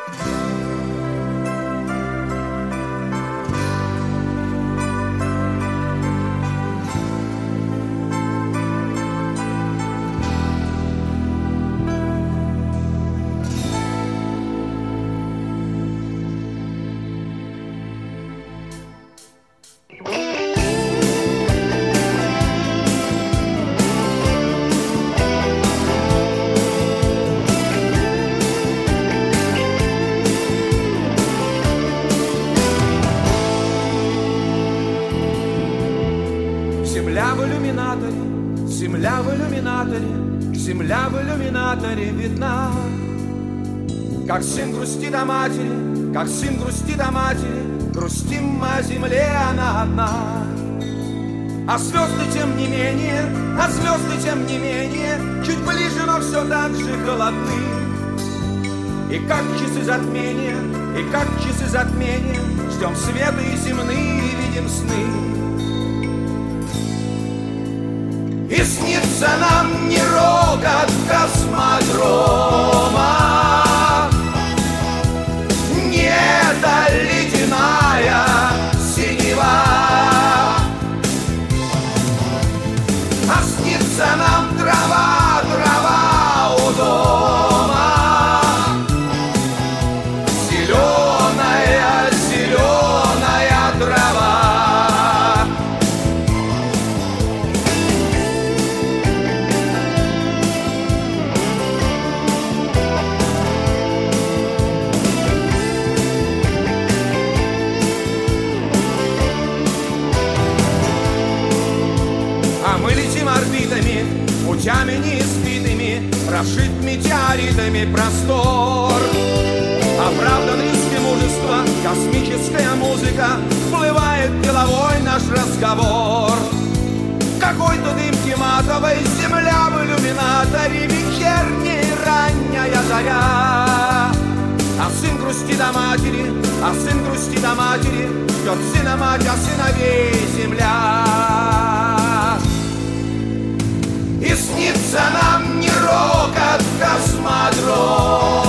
Земля в иллюминаторе видна, как сын грустит о матери, как сын грустит о матери, грустим мы о земле, она одна. А звезды тем не менее, а звезды тем не менее, чуть ближе, но все так же холодны. И как часы затмения, и как часы затмения, ждем света и земные, и видим сны. И снится нам не рокот космодрома, не эта ледяная синева, а снится нам трава, трава у дома, зеленая, зеленая трава. Путями неиспитыми, прошит метеоритами простор. Оправдан риск и мужество, космическая музыка, всплывает деловой наш разговор. Какой-то дымки матовой, земля в иллюминаторе, вечерняя и ранняя заря. А сын грустит о матери, а сын грустит о матери, ждет сына мать, а сыновей земля. И снится нам не рокот космодром,